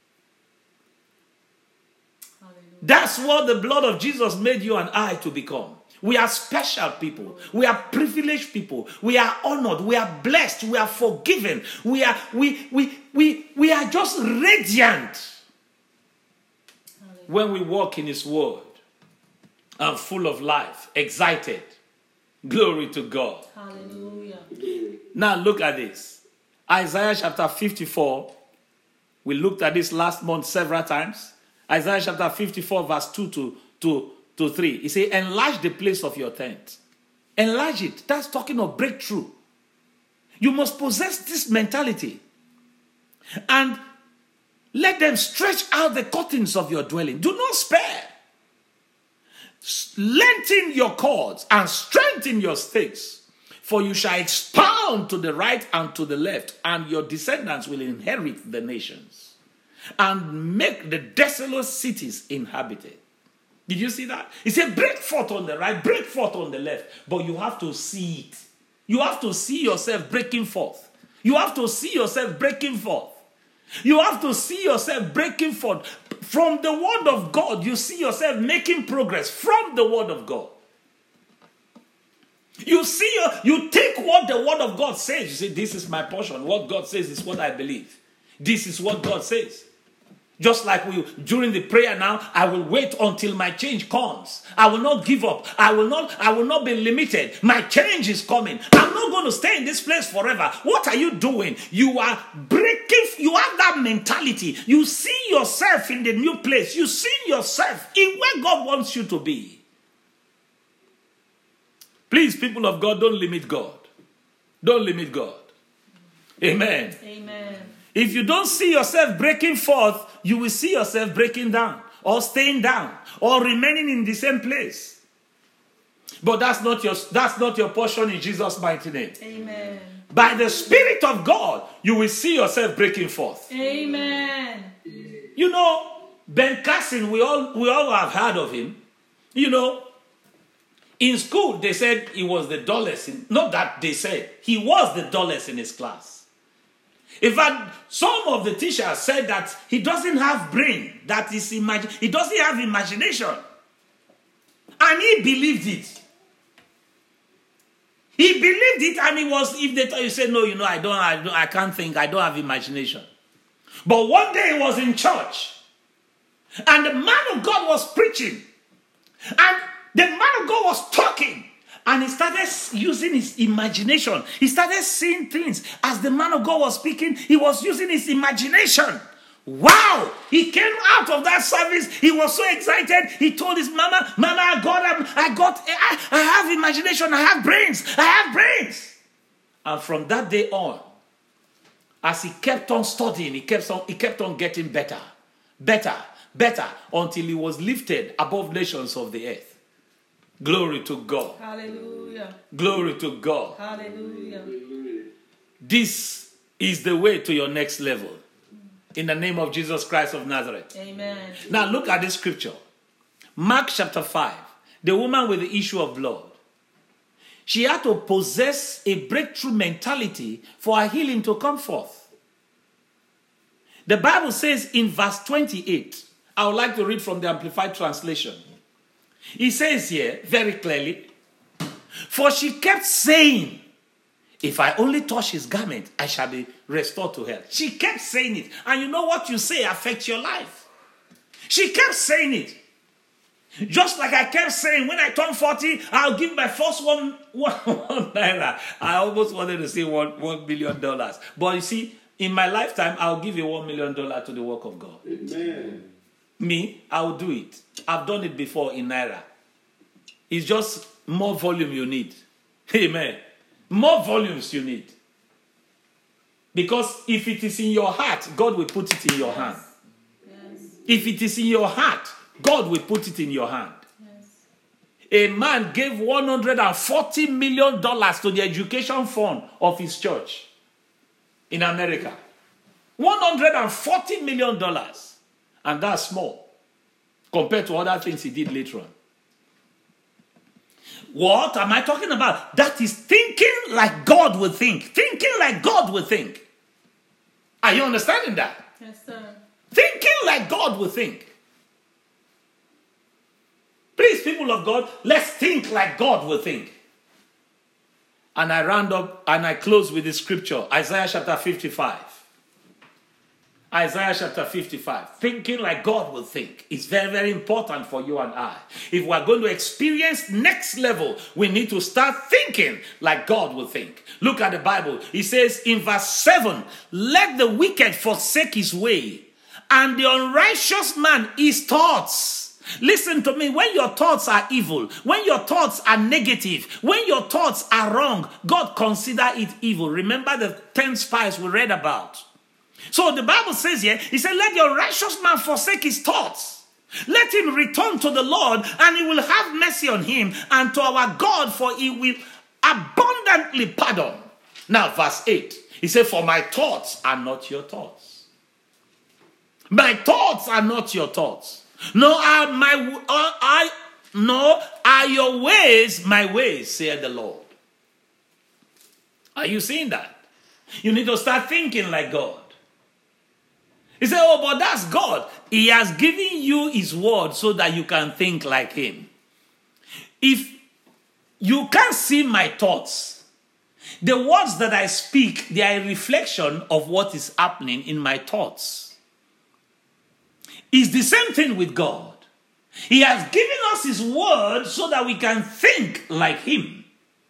That's what the blood of Jesus made you and I to become. We are special people. We are privileged people. We are honored. We are blessed. We are forgiven. We are we we we we are just radiant when we walk in his word and full of life, excited. Glory to God. Hallelujah. Now look at this. Isaiah chapter fifty-four. We looked at this last month several times. Isaiah chapter fifty-four, verse two to, to, to three. He says, enlarge the place of your tent. Enlarge it. That's talking of breakthrough. You must possess this mentality. And let them stretch out the curtains of your dwelling. Do not spare. Lengthen your cords and strengthen your stakes. For you shall expound to the right and to the left, and your descendants will inherit the nations and make the desolate cities inhabited. Did you see that? He said, break forth on the right, break forth on the left. But you have to see it. You have to see yourself breaking forth. You have to see yourself breaking forth. You have to see yourself breaking forth. From the word of God, you see yourself making progress from the word of God. You see, you take what the word of God says. You say, this is my portion. What God says is what I believe. This is what God says. Just like we, during the prayer now, I will wait until my change comes. I will not give up. I will not, I will not be limited. My change is coming. I'm not going to stay in this place forever. What are you doing? You are breaking, you have that mentality. You see yourself in the new place. You see yourself in where God wants you to be. Please, people of God, don't limit God. Don't limit God. Amen. Amen. If you don't see yourself breaking forth, you will see yourself breaking down or staying down or remaining in the same place. But that's not your, that's not your portion in Jesus' mighty name. Amen. By the Spirit of God, you will see yourself breaking forth. Amen. You know, Ben Carson, we all, we all have heard of him. You know, in school, they said he was the dullest. In, not that they said, he was the dullest in his class. In fact, some of the teachers said that he doesn't have brain, that is imag- he doesn't have imagination. And he believed it. He believed it, and he was, if they thought, you say, no, you know, I don't, I don't, I can't think, I don't have imagination. But one day he was in church, and the man of God was preaching, and the man of God was talking. And he started using his imagination. He started seeing things. As the man of God was speaking, he was using his imagination. Wow! He came out of that service. He was so excited. He told his mama, Mama, I got, I got, I, I have imagination. I have brains. I have brains. And from that day on, as he kept on studying, he kept on, he kept on getting better, better, better, until he was lifted above nations of the earth. Glory to God. Hallelujah. Glory to God. Hallelujah. This is the way to your next level. In the name of Jesus Christ of Nazareth. Amen. Now look at this scripture. Mark chapter five. The woman with the issue of blood. She had to possess a breakthrough mentality for her healing to come forth. The Bible says in verse twenty-eight, I would like to read from the Amplified Translation. It says here very clearly, for she kept saying, if I only touch his garment, I shall be restored to health. She kept saying it. And you know what you say affects your life. She kept saying it. Just like I kept saying, when I turn forty, I'll give my first one, one, one naira. I almost wanted to say one, one million dollars. But you see, in my lifetime, I'll give you one million dollars to the work of God. Amen. Me, I'll do it. I've done it before in naira. It's just more volume you need. Amen. More volumes you need. Because if it is in your heart, God will put it in your hand. Yes. If it is in your heart, God will put it in your hand. Yes. A man gave one hundred forty million dollars to the education fund of his church in America. one hundred forty million dollars. And that's small compared to other things he did later on. What am I talking about? That is thinking like God would think. Thinking like God would think. Are you understanding that? Yes, sir. Thinking like God would think. Please, people of God, let's think like God will think. And I round up and I close with the scripture, Isaiah chapter fifty-five. Isaiah chapter fifty-five. Thinking like God will think is very, very important for you and I. If we're going to experience next level, we need to start thinking like God will think. Look at the Bible. It says in verse seven, let the wicked forsake his way, and the unrighteous man his thoughts. Listen to me, when your thoughts are evil, when your thoughts are negative, when your thoughts are wrong, God consider it evil. Remember the ten spies we read about. So the Bible says here, he said, let your righteous man forsake his thoughts. Let him return to the Lord, and he will have mercy on him, and to our God, for he will abundantly pardon. Now verse eight, he said, for my thoughts are not your thoughts. My thoughts are not your thoughts. No, are my uh, I no are your ways my ways, saith the Lord. Are you seeing that? You need to start thinking like God. He said, oh, but that's God. He has given you his word so that you can think like him. If you can't see my thoughts, the words that I speak, they are a reflection of what is happening in my thoughts. It's the same thing with God. He has given us his word so that we can think like him.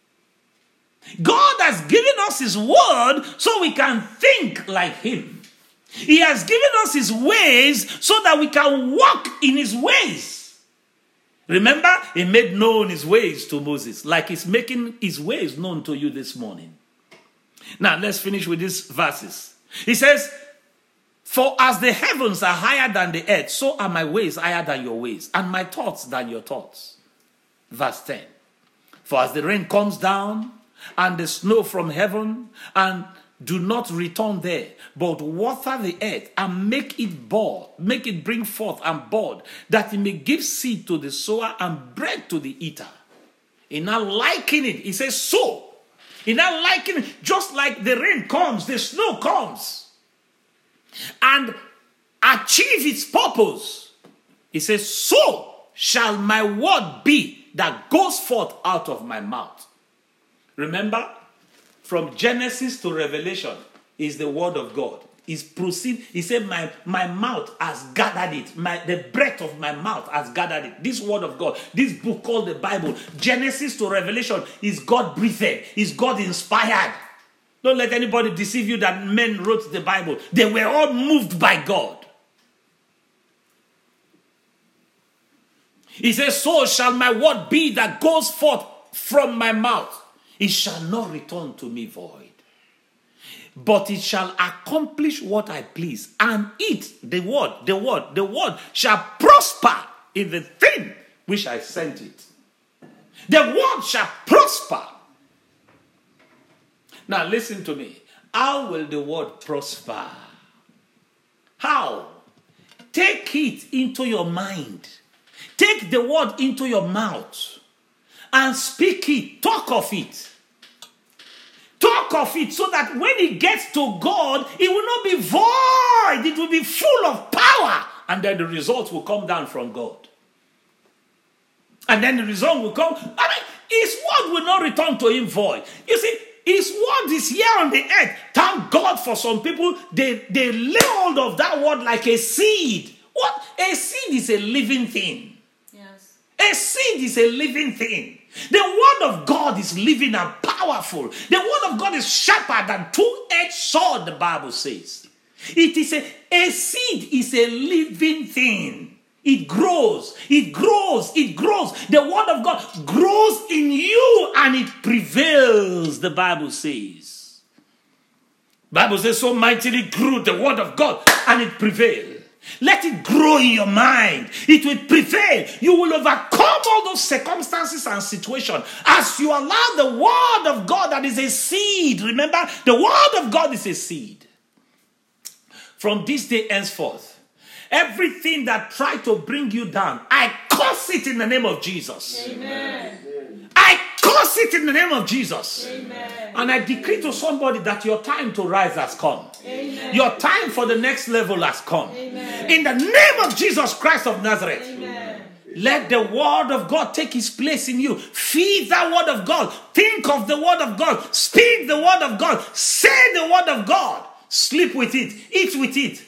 God has given us his word so we can think like him. He has given us his ways so that we can walk in his ways. Remember, he made known his ways to Moses, like he's making his ways known to you this morning. Now, let's finish with these verses. He says, for as the heavens are higher than the earth, so are my ways higher than your ways, and my thoughts than your thoughts. Verse ten. For as the rain comes down, and the snow from heaven, and do not return there, but water the earth, and make it bud, make it bring forth and bud, that it may give seed to the sower and bread to the eater. He now liken it. He says, so. He now liken it, just like the rain comes, the snow comes, and achieve its purpose. He says, so shall my word be that goes forth out of my mouth. Remember, from Genesis to Revelation is the word of God. Is proceed. He said, my, my mouth has gathered it. My, the breath of my mouth has gathered it. This word of God, this book called the Bible, Genesis to Revelation, is God breathed. Is God inspired. Don't let anybody deceive you that men wrote the Bible. They were all moved by God. He says, so shall my word be that goes forth from my mouth. It shall not return to me void, but it shall accomplish what I please. And it, the word, the word, the word shall prosper in the thing which I sent it. The word shall prosper. Now listen to me. How will the word prosper? How? Take it into your mind. Take the word into your mouth and speak it. Talk of it. Talk of it so that when it gets to God, it will not be void. It will be full of power. And then the results will come down from God. And then the result will come. I mean, his word will not return to him void. You see, his word is here on the earth. Thank God for some people, they, they lay hold of that word like a seed. What? A seed is a living thing. Yes. A seed is a living thing. The word of God is living and powerful. The word of God is sharper than two-edged sword, the Bible says. It is a, a seed is a living thing. It grows, it grows, it grows. The word of God grows in you and it prevails, the Bible says. The Bible says, so mightily grew the word of God and it prevailed. Let it grow in your mind. It will prevail. You will overcome all those circumstances and situations as you allow the word of God that is a seed. Remember, the word of God is a seed. From this day henceforth, everything that tried to bring you down, I curse it in the name of Jesus. Amen. I curse it in the name of Jesus. Amen. And I decree to somebody that your time to rise has come. Amen. Your time for the next level has come. Amen. In the name of Jesus Christ of Nazareth. Amen. Let the word of God take its place in you. Feed that word of God. Think of the word of God. Speak the word of God. Say the word of God. Sleep with it. Eat with it.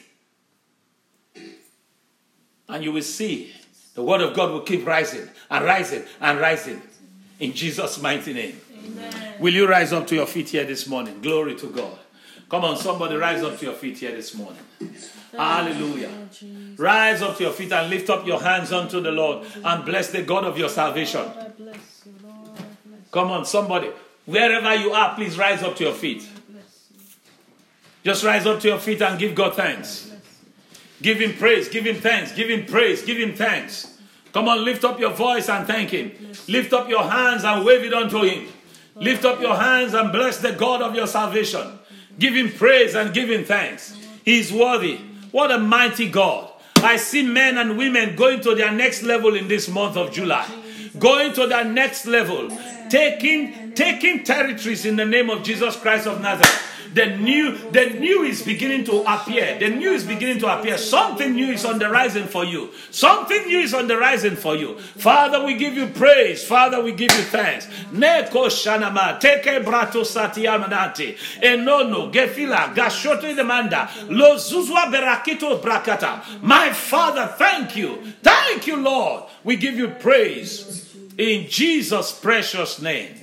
And you will see the word of God will keep rising and rising and rising. In Jesus' mighty name. Amen. Will you rise up to your feet here this morning? Glory to God. Come on, somebody rise up to your feet here this morning. Hallelujah. Rise up to your feet and lift up your hands unto the Lord and bless the God of your salvation. Come on, somebody. Wherever you are, please rise up to your feet. Just rise up to your feet and give God thanks. Give him praise, give him thanks, give him praise, give him thanks. Come on, lift up your voice and thank him. Lift up your hands and wave it unto him. Lift up your hands and bless the God of your salvation. Give him praise and give him thanks. He is worthy. What a mighty God. I see men and women going to their next level in this month of July. Going to their next level. Taking, taking territories in the name of Jesus Christ of Nazareth. The new, the new is beginning to appear. The new is beginning to appear. Something new is on the horizon for you. Something new is on the horizon for you. Father, we give you praise. Father, we give you thanks. Neko shanama teke brato satiamanati enono gefila gashoto demanda lo zuzwa berakito brakata. My Father, thank you. Thank you, Lord. We give you praise in Jesus' precious name.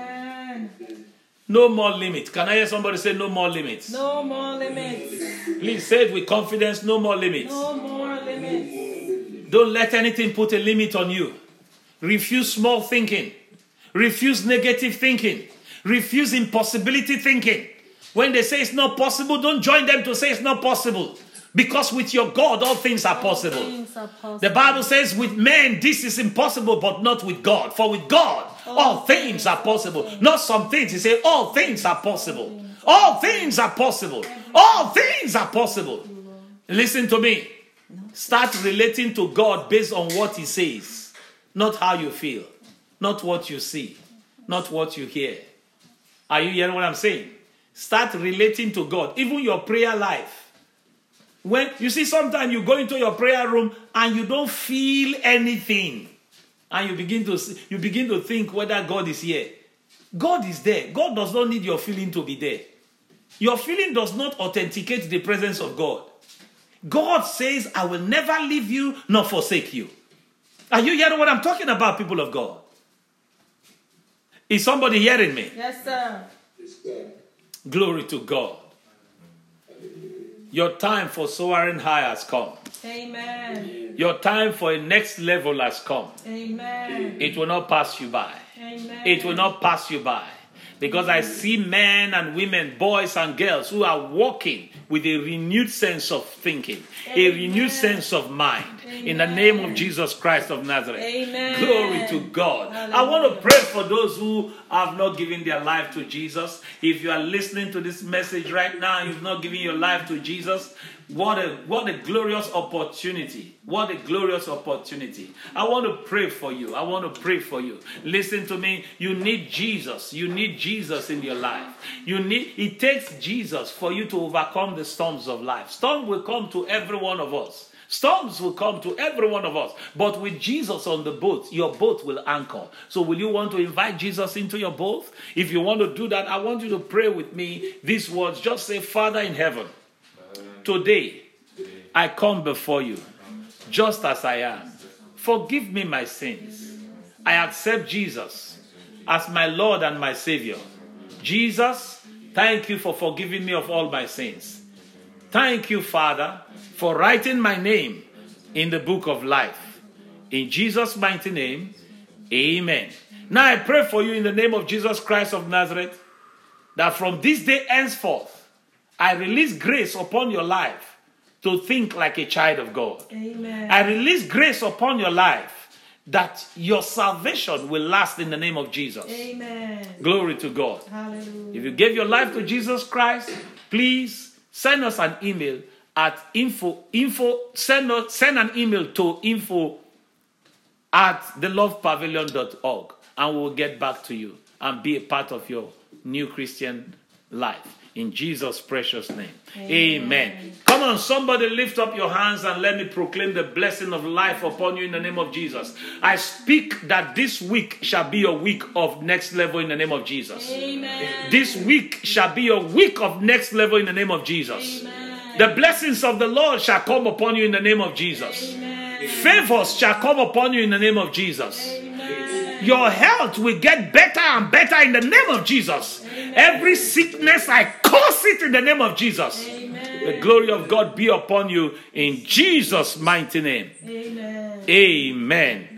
No more limit. Can I hear somebody say no more limits? No more limits. Please say it with confidence, no more limits. No more limits. Don't let anything put a limit on you. Refuse small thinking. Refuse negative thinking. Refuse impossibility thinking. When they say it's not possible, don't join them to say it's not possible. Because with your God, all things are possible. All things are possible. The Bible says with men, this is impossible, but not with God. For with God, all, all things, things are possible. Things. Not some things. He said all things are possible. All things are possible. All things are possible. Listen to me. Start relating to God based on what he says. Not how you feel. Not what you see. Not what you hear. Are you hearing what I'm saying? Start relating to God. Even your prayer life. When you see, sometimes you go into your prayer room and you don't feel anything, and you begin to you begin to think whether God is here. God is there. God does not need your feeling to be there. Your feeling does not authenticate the presence of God. God says, "I will never leave you nor forsake you." Are you hearing what I'm talking about, people of God? Is somebody hearing me? Yes, sir. Yes, sir. Glory to God. Your time for soaring high has come. Amen. Your time for a next level has come. Amen. It will not pass you by. Amen. It will not pass you by. Because I see men and women, boys and girls who are walking with a renewed sense of thinking, a renewed sense of mind. In the name of Jesus Christ of Nazareth. Amen. Glory to God. I want to pray for those who have not given their life to Jesus. If you are listening to this message right now and you've not given your life to Jesus, what a what a glorious opportunity. What a glorious opportunity. I want to pray for you. I want to pray for you. Listen to me. You need Jesus. You need Jesus in your life. You need it takes Jesus for you to overcome the storms of life. Storm will come to every one of us. Storms will come to every one of us. But with Jesus on the boat, your boat will anchor. So will you want to invite Jesus into your boat? If you want to do that, I want you to pray with me these words. Just say, Father in heaven, today I come before you just as I am. Forgive me my sins. I accept Jesus as my Lord and my Savior. Jesus, thank you for forgiving me of all my sins. Thank you, Father, for writing my name in the book of life. In Jesus' mighty name, amen. Now I pray for you in the name of Jesus Christ of Nazareth, that from this day henceforth, I release grace upon your life to think like a child of God. Amen. I release grace upon your life that your salvation will last in the name of Jesus. Amen. Glory to God. Hallelujah. If you gave your life to Jesus Christ, please send us an email at info, info, send, us, send an email to info at the love pavilion dot org, and we'll get back to you and be a part of your new Christian life. In Jesus' precious name. Amen. Amen. Come on, somebody lift up your hands and let me proclaim the blessing of life upon you in the name of Jesus. I speak that this week shall be a week of next level in the name of Jesus. Amen. This week shall be a week of next level in the name of Jesus. Amen. The blessings of the Lord shall come upon you in the name of Jesus. Amen. Favors shall come upon you in the name of Jesus. Amen. Your health will get better and better in the name of Jesus. Amen. Every sickness, I curse it in the name of Jesus. Amen. The glory of God be upon you in Jesus' mighty name. Amen. Amen.